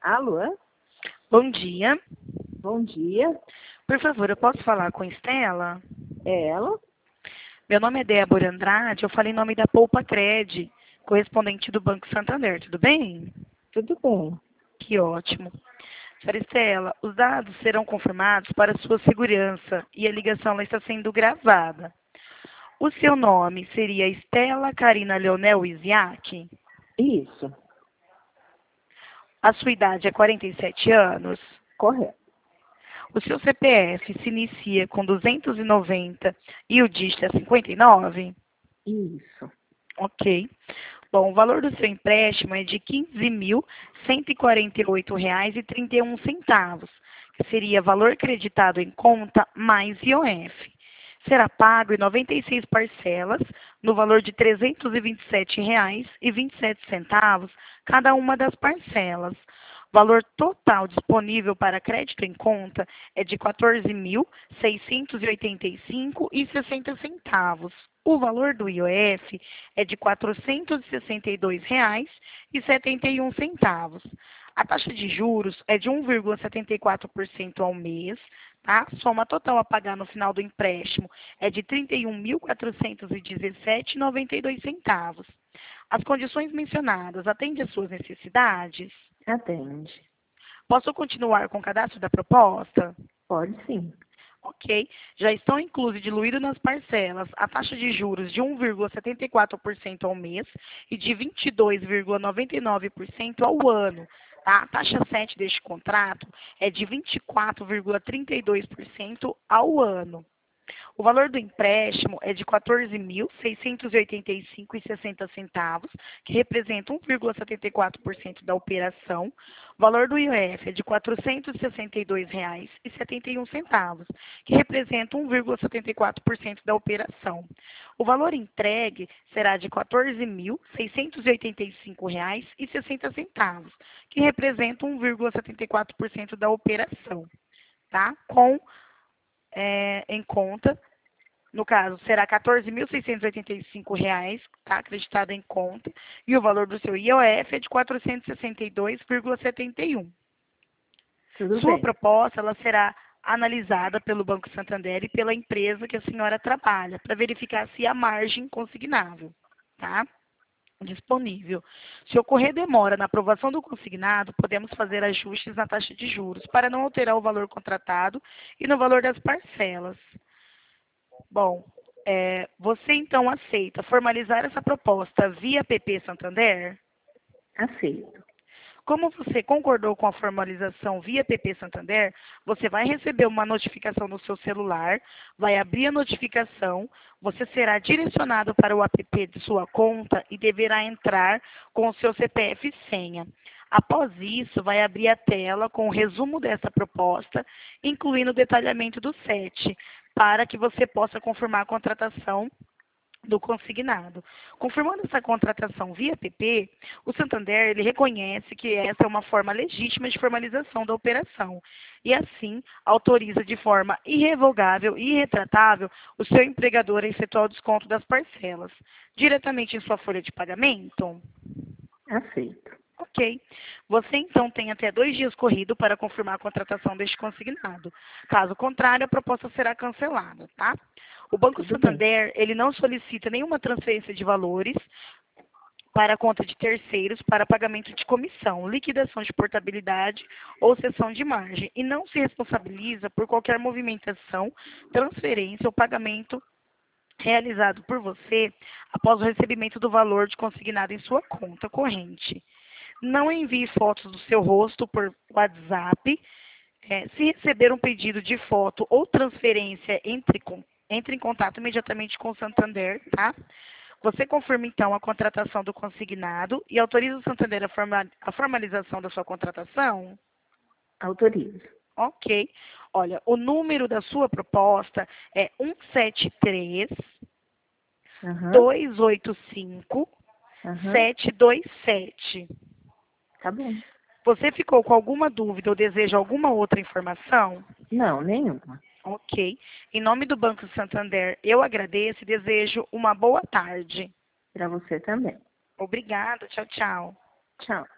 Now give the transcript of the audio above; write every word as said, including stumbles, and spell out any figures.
Alô? Bom dia. Bom dia. Por favor, eu posso falar com Estela? É ela? Meu nome é Débora Andrade, eu falo em nome da Poupa Cred, correspondente do Banco Santander, tudo bem? Tudo bem. Que ótimo. Senhora Estela, os dados serão confirmados para sua segurança e a ligação ela está sendo gravada. O seu nome seria Estela Carina Leonel Isiac? Isso, A sua idade é quarenta e sete anos? correto. O seu C P F se inicia com duzentos e noventa e o dígito é cinquenta e nove? Isso. Ok. Bom, o valor do seu empréstimo é de quinze mil cento e quarenta e oito reais e trinta e um centavos, que seria valor creditado em conta mais I O F. Será pago em noventa e seis parcelas, no valor de trezentos e vinte e sete reais e vinte e sete centavos cada uma das parcelas. O valor total disponível para crédito em conta é de quatorze mil seiscentos e oitenta e cinco reais e sessenta centavos. O valor do I O F é de quatrocentos e sessenta e dois reais e setenta e um centavos. A taxa de juros é de um vírgula setenta e quatro por cento ao mês, tá? Soma total a pagar no final do empréstimo é de trinta e um mil quatrocentos e dezessete reais e noventa e dois centavos. As condições mencionadas atendem às suas necessidades? Atende. Posso continuar com o cadastro da proposta? Pode sim. Ok. Já estão inclusos e diluídos nas parcelas a taxa de juros de um vírgula setenta e quatro por cento ao mês e de vinte e dois vírgula noventa e nove por cento ao ano. Tá? A taxa sete deste contrato é de vinte e quatro vírgula trinta e dois por cento ao ano. O valor do empréstimo é de quatorze mil seiscentos e oitenta e cinco reais e sessenta centavos, que representa um vírgula setenta e quatro por cento da operação. O valor do I O F é de quatrocentos e sessenta e dois reais e setenta e um centavos, que representa um vírgula setenta e quatro por cento da operação. O valor entregue será de quatorze mil seiscentos e oitenta e cinco reais e sessenta centavos, que representa um vírgula setenta e quatro por cento da operação, tá? Com é, em conta, no caso, será quatorze mil seiscentos e oitenta e cinco reais, tá, acreditado em conta, e o valor do seu I O F é de quatrocentos e sessenta e dois vírgula setenta e um. Tudo Sua bem. proposta ela será analisada pelo Banco Santander e pela empresa que a senhora trabalha, para verificar se há margem consignável, tá? Disponível. Se ocorrer demora na aprovação do consignado, podemos fazer ajustes na taxa de juros para não alterar o valor contratado e no valor das parcelas. Bom, é, você então aceita formalizar essa proposta via P P Santander? Aceito. Como você concordou com a formalização via P P Santander, você vai receber uma notificação no seu celular, vai abrir a notificação, você será direcionado para o app de sua conta e deverá entrar com o seu C P F e senha. Após isso, vai abrir a tela com o resumo dessa proposta, incluindo o detalhamento do S E T, para que você possa confirmar a contratação do consignado. Confirmando essa contratação via P P, o Santander ele reconhece que essa é uma forma legítima de formalização da operação e, assim, autoriza de forma irrevogável e irretratável o seu empregador a efetuar o desconto das parcelas diretamente em sua folha de pagamento. Aceito. Ok. Você, então, tem até dois dias corrido para confirmar a contratação deste consignado. Caso contrário, a proposta será cancelada, tá? O Banco Tudo bem. Santander, ele não solicita nenhuma transferência de valores para a conta de terceiros para pagamento de comissão, liquidação de portabilidade ou cessão de margem e não se responsabiliza por qualquer movimentação, transferência ou pagamento realizado por você após o recebimento do valor de consignado em sua conta corrente. Não envie fotos do seu rosto por WhatsApp. É, se receber um pedido de foto ou transferência, entre, com, entre em contato imediatamente com o Santander, tá? Você confirma, então, a contratação do consignado e autoriza o Santander a, forma, a formalização da sua contratação? Autorizo. Ok. Olha, o número da sua proposta é um sete três, Aham. dois oito cinco, Aham. sete dois sete. Tá bom. Você ficou com alguma dúvida ou deseja alguma outra informação? Não, nenhuma. Ok. Em nome do Banco Santander, eu agradeço e desejo uma boa tarde. Para você também. Obrigada. Tchau, tchau. Tchau.